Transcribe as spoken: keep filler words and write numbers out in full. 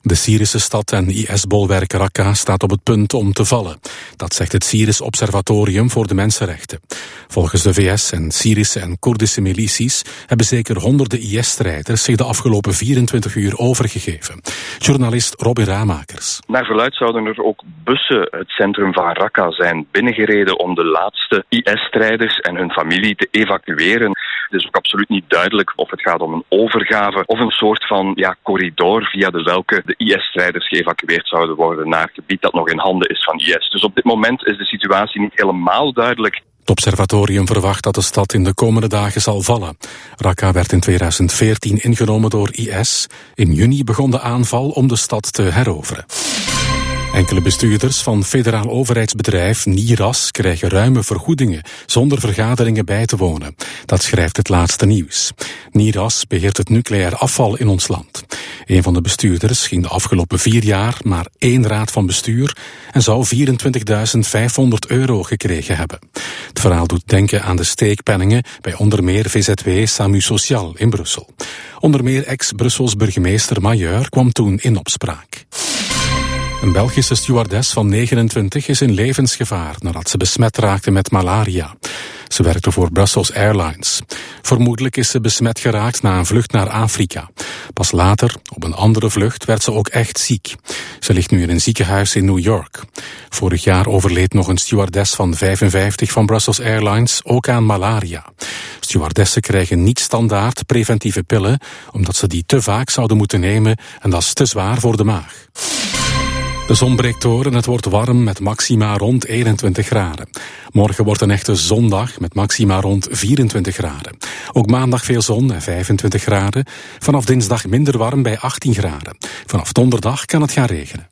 De Syrische stad en I S-bolwerk Raqqa staat op het punt om te vallen. Dat zegt het Syrisch Observatorium voor de Mensenrechten. Volgens de V S en Syrische en Koerdische milities hebben zeker honderden I S-strijders zich de afgelopen vierentwintig uur overgegeven. Journalist Robin Ramakers. Naar verluidt zouden er ook bussen het centrum van Raqqa zijn binnengereden om de laatste I S-strijders en hun familie te evacueren. Het is ook absoluut niet duidelijk of het gaat om een overgave of een soort van ja, corridor via de welke de I S-strijders geëvacueerd zouden worden naar het gebied dat nog in handen is van I S. Dus op dit moment is de situatie niet helemaal duidelijk. Het observatorium verwacht dat de stad in de komende dagen zal vallen. Raqqa werd in tweeduizend veertien ingenomen door I S. In juni begon de aanval om de stad te heroveren. Enkele bestuurders van federaal overheidsbedrijf Niras krijgen ruime vergoedingen zonder vergaderingen bij te wonen. Dat schrijft het laatste nieuws. Niras beheert het nucleair afval in ons land. Een van de bestuurders ging de afgelopen vier jaar maar één raad van bestuur en zou vierentwintigduizend vijfhonderd euro gekregen hebben. Het verhaal doet denken aan de steekpenningen bij onder meer V Z W Samu Social in Brussel. Onder meer ex-Brussels burgemeester Majeur kwam toen in opspraak. Een Belgische stewardess van negenentwintig is in levensgevaar nadat ze besmet raakte met malaria. Ze werkte voor Brussels Airlines. Vermoedelijk is ze besmet geraakt na een vlucht naar Afrika. Pas later, op een andere vlucht, werd ze ook echt ziek. Ze ligt nu in een ziekenhuis in New York. Vorig jaar overleed nog een stewardess van vijfenvijftig van Brussels Airlines, ook aan malaria. Stewardessen krijgen niet standaard preventieve pillen, omdat ze die te vaak zouden moeten nemen en dat is te zwaar voor de maag. De zon breekt door en het wordt warm met maxima rond eenentwintig graden. Morgen wordt een echte zondag met maxima rond vierentwintig graden. Ook maandag veel zon en vijfentwintig graden. Vanaf dinsdag minder warm bij achttien graden. Vanaf donderdag kan het gaan regenen.